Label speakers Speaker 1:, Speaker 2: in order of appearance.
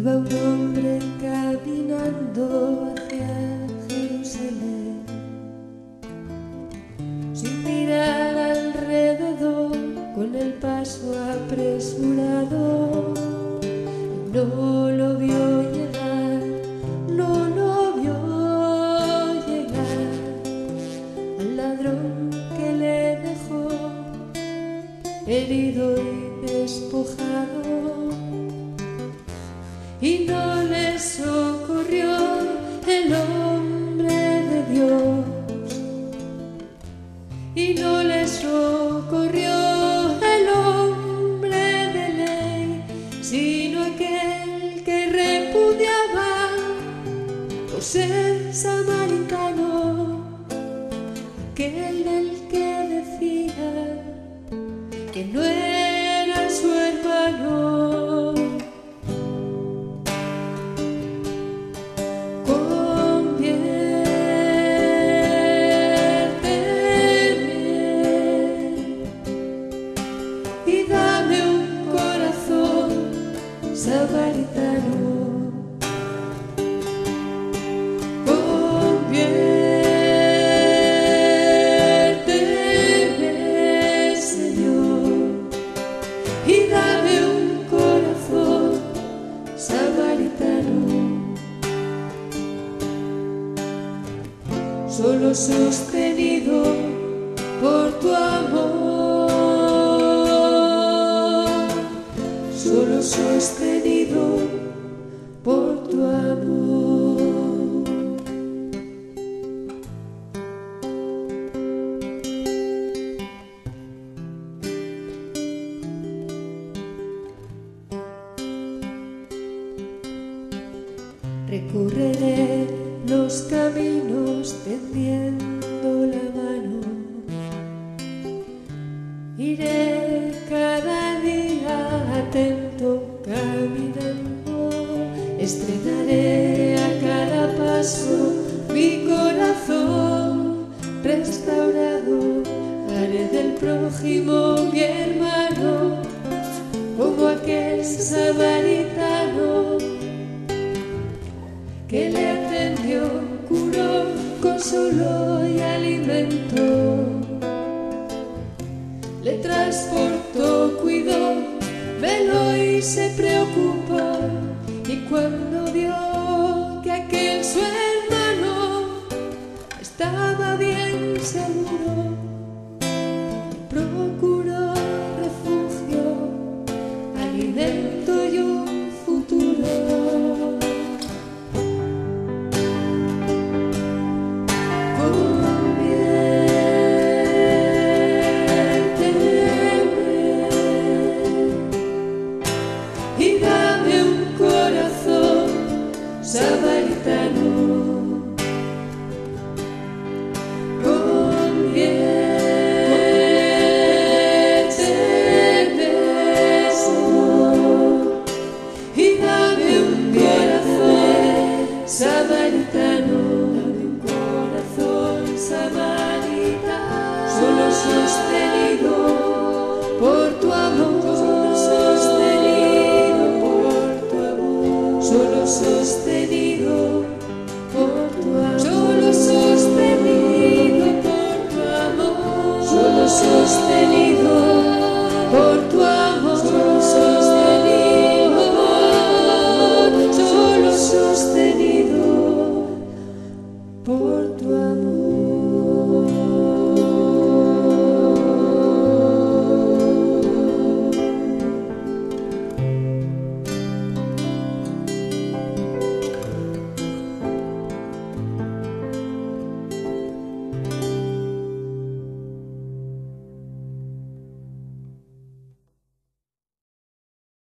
Speaker 1: Iba un hombre caminando hacia Jerusalén, sin mirar alrededor, con el paso apresurado. No lo vio llegar, no lo vio llegar, al ladrón que le dejó herido y despojado. Y no le socorrió el hombre de Dios, y no le socorrió el hombre de ley, sino aquel que repudiaba por ser samaritano, aquel del que decía que no era su hermano. Samaritano, conviérteme, Señor, y dame un corazón samaritano, solo sostenido por tu amor, solo sostenido por tu amor. Recorreré los caminos tendiendo la mano, iré cada día atento caminando, estrenaré a cada paso mi corazón restaurado, haré del prójimo mi hermano, como aquel samaritano que le atendió, curó, consoló y alimentó, le transportó, cuidó, veló y se preocupó. Y cuando vio que aquel su hermano estaba bien seguro, procuró refugio, alimento y un futuro. Y dame un corazón samaritano, conviérteme, Señor, y dame un corazón samaritano, dame un corazón samaritano, solo sostenido por tu amor, solo sostenido por tu amor, solo sostenido por tu amor, solo sostenido por tu amor, solo sostenido por tu amor, solo sostenido por